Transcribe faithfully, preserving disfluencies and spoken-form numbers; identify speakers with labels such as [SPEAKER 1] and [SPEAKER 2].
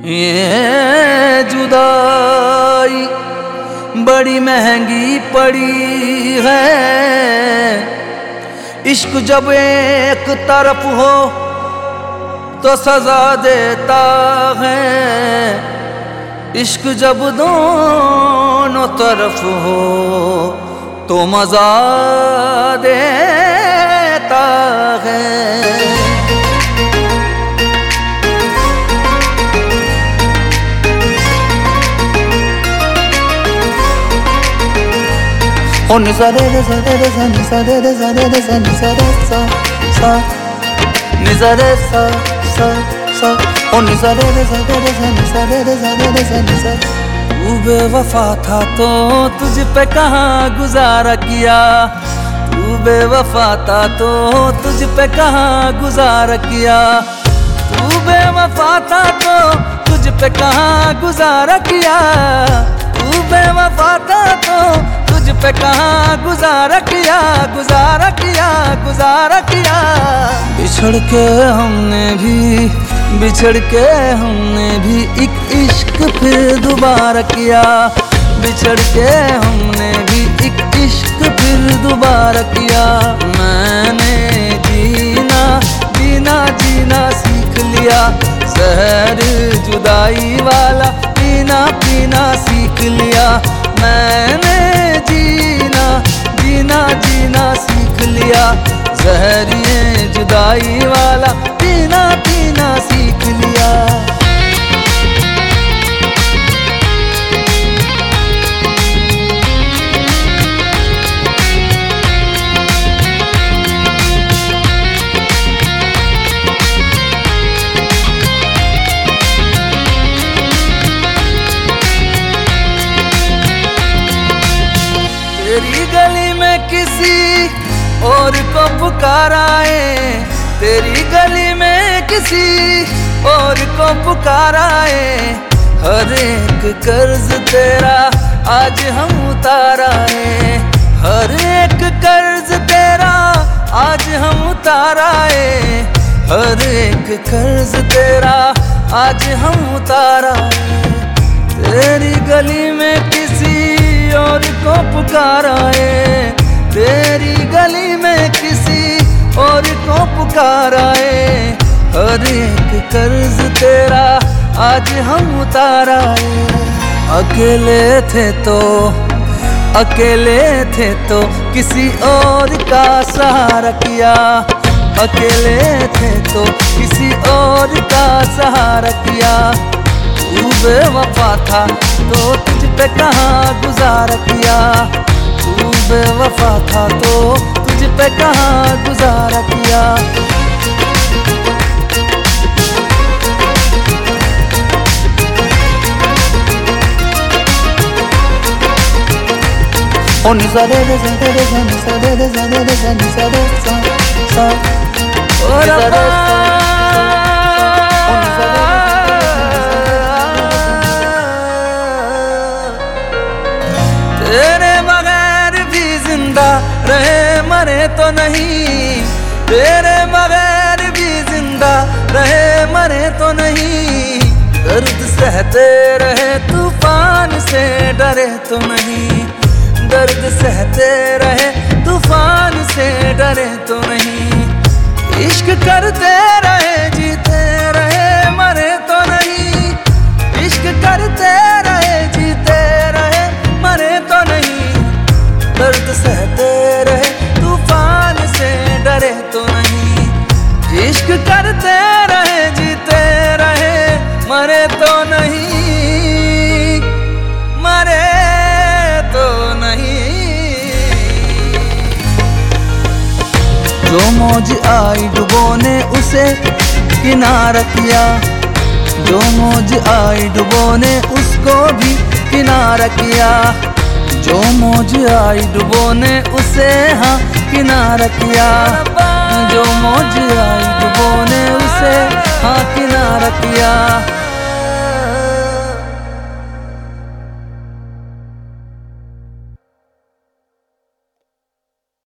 [SPEAKER 1] ये जुदाई बड़ी महंगी पड़ी है। इश्क जब एक तरफ हो तो सजा देता है, इश्क जब दोनों तरफ हो तो मजा देता है। ओ निसा रे रे सा रे रे सा निसा रे रे सा रे रे सा निसा रे सा सा निसा रे सा सा सा ओ निसा रे रे सा रे रे सा निसा रे रे सा रे रे सा निसा। तू बेवफा था तो तुझ पे कहाँ गुजारा किया, तू बेवफा था तो तुझ पे कहाँ गुजारा किया, तू बेवफा था तो तुझ पे कहाँ गुजारा किया, तू बेवफा था तो तुझ पे कहाँ गुजारा किया, गुजारा किया, गुजारा किया। बिछड़ के हमने भी बिछड़ के हमने भी एक इश्क फिर दोबारा किया, बिछड़ के हमने भी एक इश्क फिर दोबारा किया। मैंने जीना जीना जीना सीख लिया, जहर जुदाई वाला पीना पीना सीख लिया। मैंने जीना जीना जीना सीख लिया, जहर ये जुदाई वाला पीना पीना सीख लिया। तेरी गली में किसी और को पुकाराए, तेरी गली में किसी और को पुकाराए। हर एक कर्ज तेरा आज हम उताराए, हर एक कर्ज तेरा आज हम उताराए, हर एक कर्ज तेरा आज हम उताराए। तेरी गली में किसी और को पुकाराए, तेरी गली में किसी और को पुकाराए। हर एक कर्ज तेरा आज हम उताराए। अकेले थे तो अकेले थे तो किसी और का सहारा किया, अकेले थे तो किसी और का सहारा किया। तू बेवफा था तो तुझ पे कहाँ गुजारा किया, तू बेवफा था तो तुझ पे कहाँ गुजारा किया। ओ निसा रे रे सा रे रे सा निसा रे रे सा रे रे सा निसा रे सा सा ओ निसा रे सा ओ निसा रे तेरे बगैर भी जिंदा रहे मरे तो नहीं, तेरे बगैर भी जिंदा रहे मरे तो नहीं। दर्द सहते रहे तूफान से डरे तो नहीं, दर्द सहते रहे तूफान से डरे तो नहीं। इश्क करते रहे जीते रहे मरे तो नहीं, इश्क करते रहे जीते रहे मरे तो नहीं। दर्द सहते रहे तूफान से डरे तो नहीं, इश्क करते रहे जीते रहे मरे तो नहीं, मरे तो नहीं। जो मौज आई डुबोने उसे किनारा किया, जो मौज आई डुबोने उसको भी किनारा किया, जो मौज आई डुबोने उसे हाँ किनारा किया, जो मौज आई डुबोने उसे हाँ किनारा किया।